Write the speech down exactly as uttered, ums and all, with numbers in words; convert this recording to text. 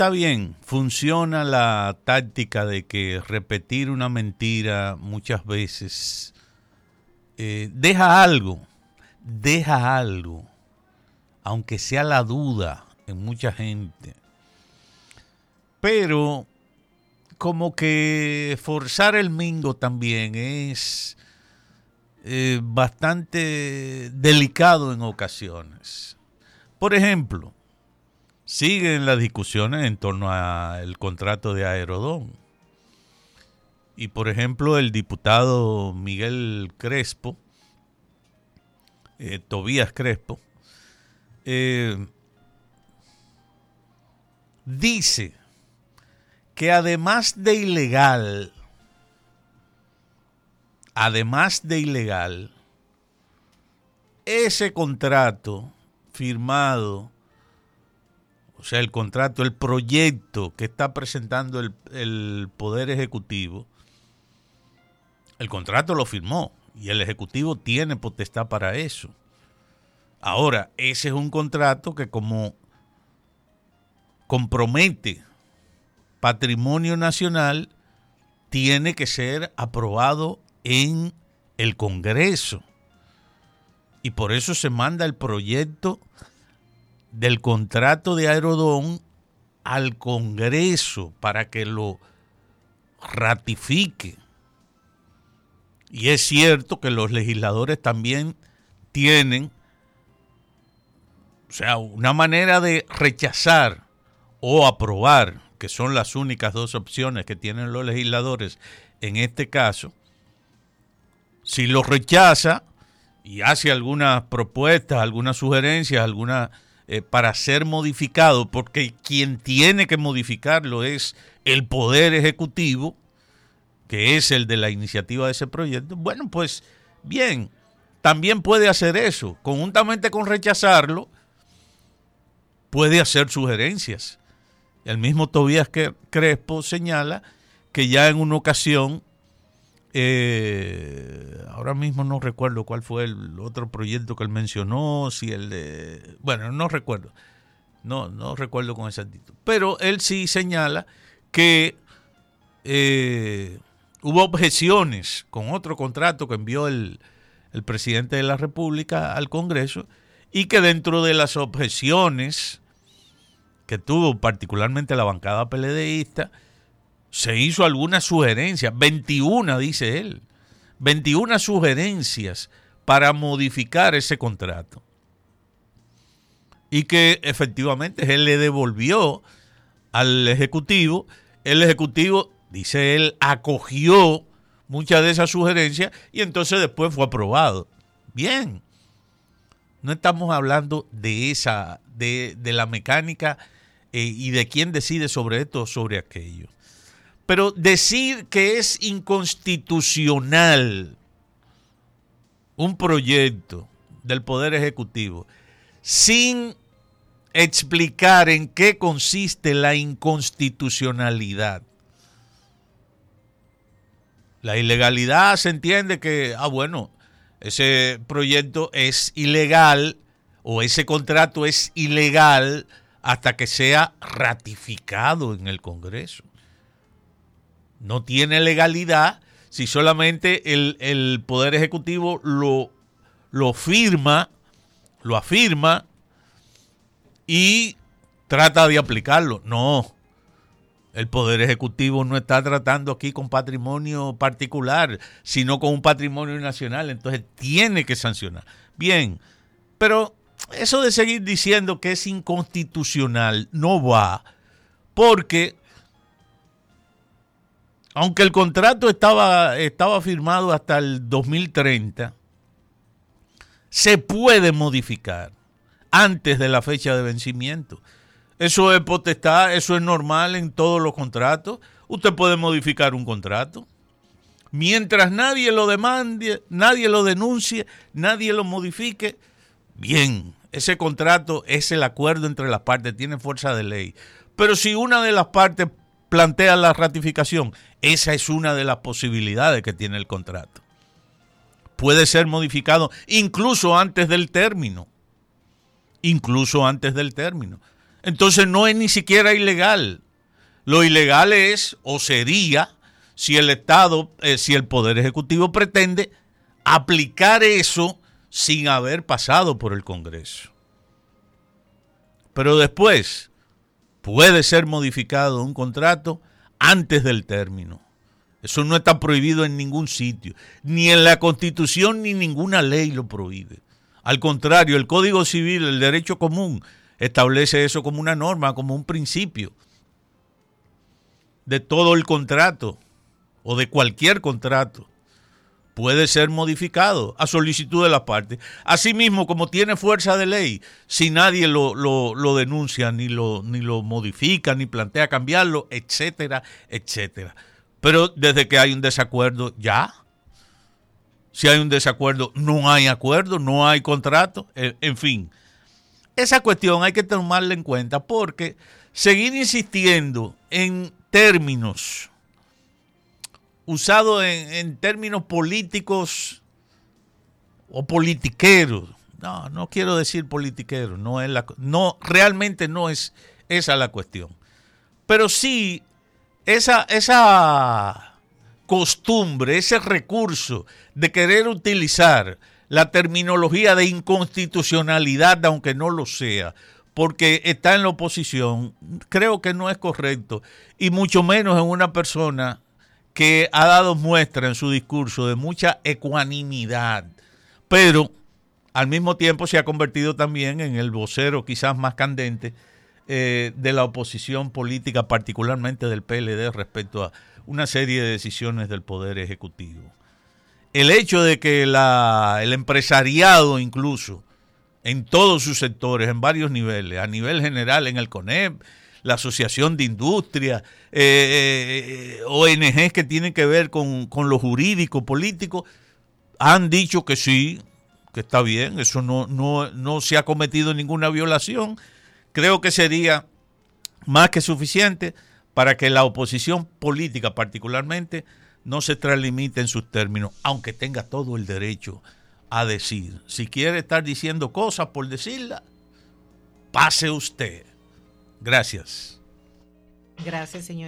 está bien, funciona la táctica de que repetir una mentira muchas veces eh, deja algo, deja algo, aunque sea la duda en mucha gente. Pero como que forzar el mingo también es eh, bastante delicado en ocasiones. Por ejemplo, siguen las discusiones en torno al contrato de Aerodón. Y por ejemplo, el diputado Miguel Crespo, eh, Tobías Crespo, eh, dice que además de ilegal, además de ilegal, ese contrato firmado, o sea, el contrato, el proyecto que está presentando el, el Poder Ejecutivo, el contrato lo firmó y el Ejecutivo tiene potestad para eso. Ahora, ese es un contrato que como compromete patrimonio nacional, tiene que ser aprobado en el Congreso. Y por eso se manda el proyecto del contrato de Aerodón al Congreso para que lo ratifique. Y es cierto que los legisladores también tienen, o sea, una manera de rechazar o aprobar, que son las únicas dos opciones que tienen los legisladores en este caso. Si lo rechaza y hace algunas propuestas, algunas sugerencias, algunas eh, para ser modificado, porque quien tiene que modificarlo es el Poder Ejecutivo, que es el de la iniciativa de ese proyecto, bueno, pues bien, también puede hacer eso. Conjuntamente con rechazarlo, puede hacer sugerencias. El mismo Tobías Crespo señala que ya en una ocasión, eh, ahora mismo no recuerdo cuál fue el otro proyecto que él mencionó, si el de, bueno, no recuerdo, no, no recuerdo con exactitud, pero él sí señala que eh, hubo objeciones con otro contrato que envió el, el presidente de la República al Congreso y que dentro de las objeciones que tuvo particularmente la bancada PLDista, se hizo algunas sugerencias, veintiuna dice él, veintiuna sugerencias para modificar ese contrato. Y que efectivamente él le devolvió al Ejecutivo, el Ejecutivo, dice él, acogió muchas de esas sugerencias y entonces después fue aprobado. Bien, no estamos hablando de esa, de, de la mecánica eh, y de quién decide sobre esto o sobre aquello. Pero decir que es inconstitucional un proyecto del Poder Ejecutivo sin explicar en qué consiste la inconstitucionalidad. La ilegalidad se entiende que, ah, bueno, ese proyecto es ilegal o ese contrato es ilegal hasta que sea ratificado en el Congreso. No tiene legalidad si solamente el, el Poder Ejecutivo lo, lo firma, lo afirma y trata de aplicarlo. No, el Poder Ejecutivo no está tratando aquí con patrimonio particular, sino con un patrimonio nacional, entonces tiene que sancionar. Bien, pero eso de seguir diciendo que es inconstitucional no va, porque aunque el contrato estaba, estaba firmado hasta el dos mil treinta, se puede modificar antes de la fecha de vencimiento. Eso es potestad, eso es normal en todos los contratos. Usted puede modificar un contrato. Mientras nadie lo demande, nadie lo denuncie, nadie lo modifique, bien, ese contrato es el acuerdo entre las partes, tiene fuerza de ley. Pero si una de las partes plantea la ratificación, esa es una de las posibilidades que tiene el contrato. Puede ser modificado incluso antes del término. Incluso antes del término. Entonces no es ni siquiera ilegal. Lo ilegal es, o sería, si el Estado, eh, si el Poder Ejecutivo pretende aplicar eso sin haber pasado por el Congreso. Pero después puede ser modificado un contrato antes del término. Eso no está prohibido en ningún sitio, ni en la Constitución ni ninguna ley lo prohíbe. Al contrario, el Código Civil, el derecho común, establece eso como una norma, como un principio de todo el contrato o de cualquier contrato. Puede ser modificado a solicitud de las partes. Asimismo, como tiene fuerza de ley, si nadie lo, lo, lo denuncia, ni lo, ni lo modifica, ni plantea cambiarlo, etcétera, etcétera. Pero desde que hay un desacuerdo, ya. Si hay un desacuerdo, no hay acuerdo, no hay contrato, en fin. Esa cuestión hay que tomarla en cuenta porque seguir insistiendo en términos usados en, en términos políticos o politiqueros, no, no quiero decir politiqueros, no es la, no, realmente no es esa la cuestión. Pero sí, esa, esa costumbre, ese recurso de querer utilizar la terminología de inconstitucionalidad, aunque no lo sea, porque está en la oposición, creo que no es correcto, y mucho menos en una persona que ha dado muestra en su discurso de mucha ecuanimidad, pero al mismo tiempo se ha convertido también en el vocero quizás más candente eh, de la oposición política, particularmente del P L D, respecto a una serie de decisiones del Poder Ejecutivo. El hecho de que la, el empresariado incluso, en todos sus sectores, en varios niveles, a nivel general en el CONEP, la Asociación de Industria, eh, eh, O N Ges que tienen que ver con, con lo jurídico, político, han dicho que sí, que está bien, eso no, no, no se ha cometido ninguna violación. Creo que sería más que suficiente para que la oposición política particularmente no se extralimite en sus términos, aunque tenga todo el derecho a decir. Si quiere estar diciendo cosas por decirlas, pase usted. Gracias. Gracias, señor.